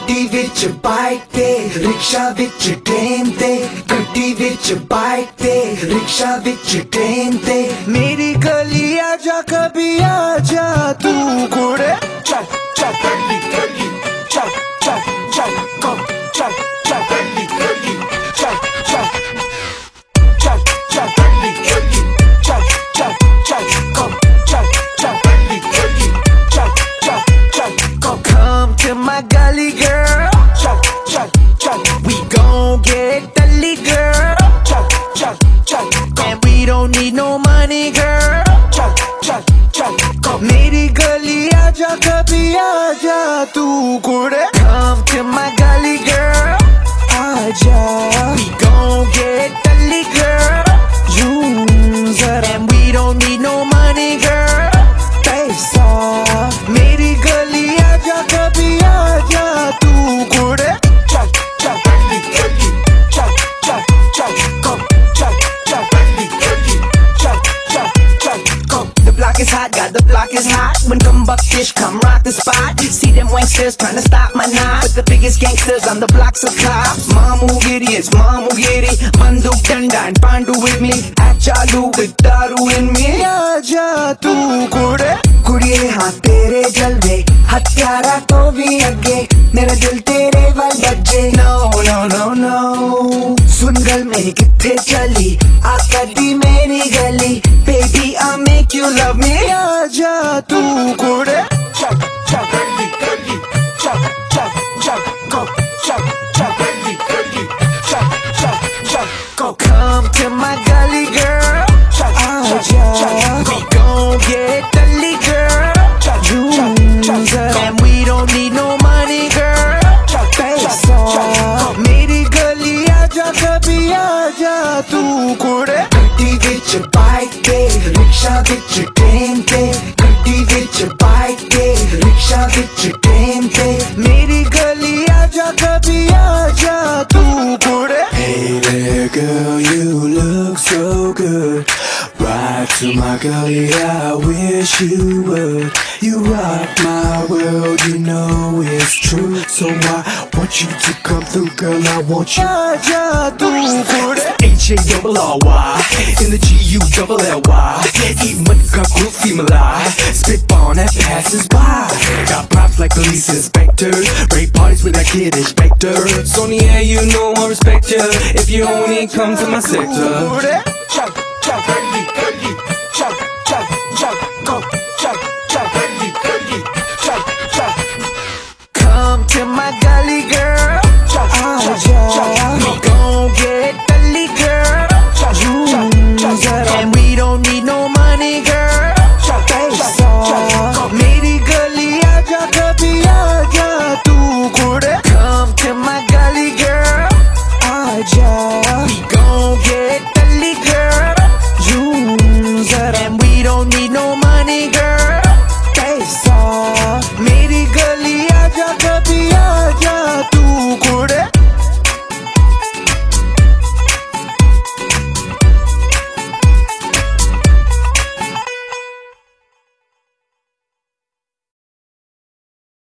ਗੱਡੀ ਵਿੱਚ ਬਾਈਕ ਤੇ ਰਿਕਸ਼ਾ ਵਿੱਚ ਟ੍ਰੇਨ ਤੇ ਗੱਡੀ ਵਿੱਚ ਬਾਈਕ ਤੇ ਰਿਕਸ਼ਾ ਵਿੱਚ ਟ੍ਰੇਨ ਤੇ ਮੇਰੀ ਗਲੀ ਆ ਜਾ ਕभी ਆ ਜਾ ਤੂੰ ਕੁੜੇ ਚੱਲ ਚੱਲ ਗਲੀ ਗਲੀ ਚੱਲ ਚੱਲ ਚੱਲ go ਚੱਲ ਚੱਲ ਗਲੀ ਗਲੀ ਚੱਲ ਚੱਲ ਚੱਲ ਚੱਲ ਗਲੀ ਗਲੀ ਚੱਲ ਚੱਲ ਚੱਲ go ਚੱਲ ਚੱਲ ਗਲੀ ਗਲੀ ਚੱਲ ਚੱਲ ਚੱਲ go come to my gully girl ਚੱਲ ਚੱਲ ਚੱਲ we gon' get gully girl ਚੱਲ ਚੱਲ ਚੱਲ and we don't need no money girl ਚੱਲ ਚੱਲ ਚੱਲ go मेरी गली आजा कभी आजा तू कुड़े come to my gully girl आजा we gon' get gully girl use it and we don't need no money girl पैसा मेरी गली आजा कभी आजा तू कुड़े चल चल गली गली चल चल चल go चल चल गली गली चल चल चल go the block is hot got the block is hot when come buckfish come rock the spot see them wanksters trying to stop my knot but the biggest gangsters on the blocks of cops mamu idiots mamu giri banduk danda and pandu with me act chalu with daru in me aja tu kude kudiye haan tere jalve हत्यारा तो भी अगे मेरा दिल तेरे वाल बजे no no no no सुन गल मेरी किथे चली आका दी मेरी गली baby I'll make you love me आजा तू कुड़े चल चल गली गली चल चल चल go चल चल गली गली चल चल चल go come to my gully girl चल चल चल we gon' get gully girl चल चल and we don't need no money girl पैसा मेरी गली आजा कभी आजा तू कुड़े ਗੱਡੀ ਵਿੱਚ ਬਾਈਕ ਤੇ ਰਿਕਸ਼ਾ ਵਿੱਚ ਟ੍ਰੇਨ ਤੇ ਗੱਡੀ ਵਿੱਚ ਬਾਈਕ ਤੇ ਰਿਕਸ਼ਾ ਵਿੱਚ ਟ੍ਰੇਨ ਤੇ ਮੇਰੀ ਗਲੀ ਆਜਾ ਕभी ਆਜਾ ਤੂੰ ਕੁੜੇ Hey there girl, you look so good. Ride to my gully, I wish you would. You rock my world, you know it's true. So I want you to come through, girl, I want you. ਆਜਾ ਤੂੰ ਕੁੜੇ H-A-double-R-Y in the G-U-double-L-Y. Eat money, got groovy malai. Spit on that passes by. Got props like police inspectors. Rape parties with that kid inspector. Sony, yeah, you know I respect ya. If you only come to my sector. कुड़े चल चल गली गली चल चल चल go चल चल गली गली चल चल come to my gully girl चल चल चल we gon' get gully girl use it and we don't need no money girl पैसा मेरी गली आजा कभी आजा तू कुड़े come to my gully girl आजा